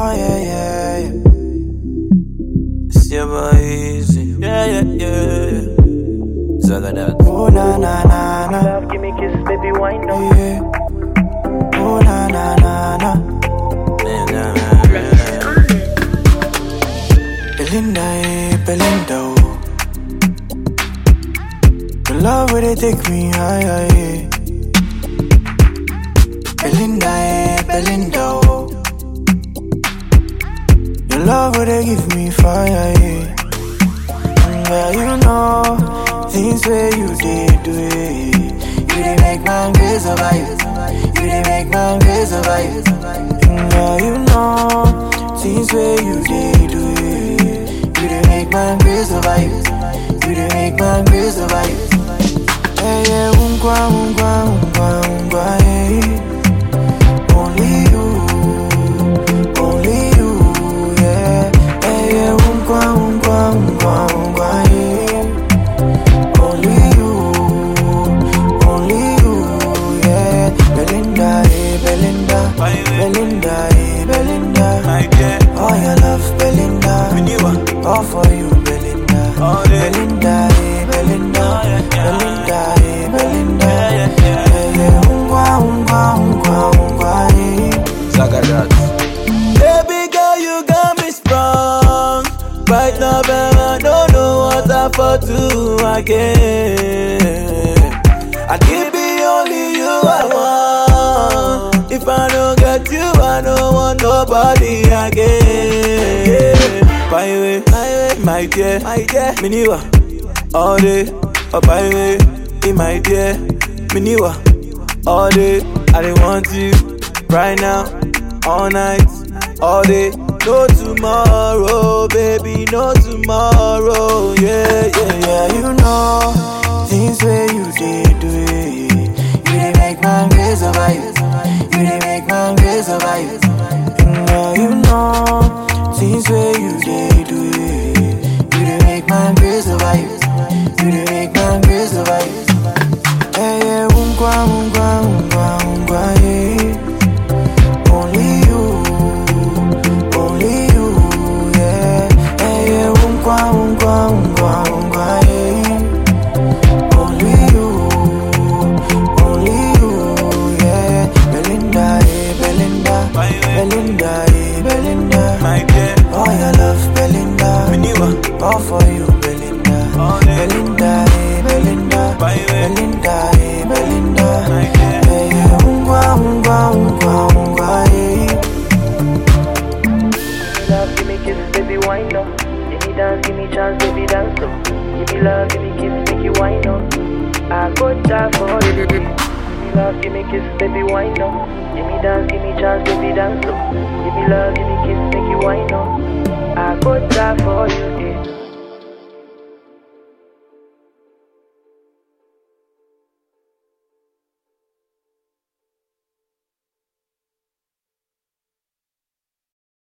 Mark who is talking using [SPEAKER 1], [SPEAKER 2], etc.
[SPEAKER 1] Oh yeah, yeah, yeah. It's your boy Easy. Yeah, yeah, yeah. Zagadat. Oh na na na na.
[SPEAKER 2] Love, give me kiss, baby, wine up.
[SPEAKER 1] Yeah. Oh na na na na. Belinda, Belinda, oh. Your love will they take me higher, yeah. Belinda, Belinda, oh. Your love will they give me fire, yeah. Yeah, you know things where you did do it. You did make my grace survive. You did make my grace survive. Yeah, you know things where you did do it. You did make my grace survive. You did make my grace survive. Hey, yeah, unkwa, yeah. Only you, yeah. Hey, yeah, unkwa, yeah. Only you, yeah. Belinda, Belinda, Belinda, Belinda. Oh, your love, Belinda. All for you, Belinda. Belinda, Belinda, Belinda, Belinda.
[SPEAKER 3] Zagadat.
[SPEAKER 1] Baby girl, you got me sprung. Right now, baby, I don't know what I for to again. I give me only you I want. If I don't get you, I don't want nobody again. By way, my dear, Miniwa. All day, oh by way, my dear, Miniwa. All day, I don't want you. Right now, all night, all day. No tomorrow, baby, no tomorrow. Yeah, yeah, yeah. You know things where you did do it. You did make my grace survive. You did make my grace survive. Yeah, you know things where you did do it. You did make my grace survive. You did make my grace survive. Yeah, yeah, yeah. Only you, yeah. Hey, yeah, yeah. Only you, yeah. Belinda, Belinda, Belinda, Belinda. Oh, your love, Belinda. All for you, Belinda. Belinda, Belinda, Belinda, Belinda. Hey, yeah,
[SPEAKER 2] Love, give me kiss, baby, wine up. Give me dance, give me chance, baby, dance up. Give me love, give me kiss, make you wine up. I go die for you. Give me love, give me kiss, baby, wine up. Give me dance, give me chance, baby, dance up. Give me love, give me kiss, make you wine up. I go die for you.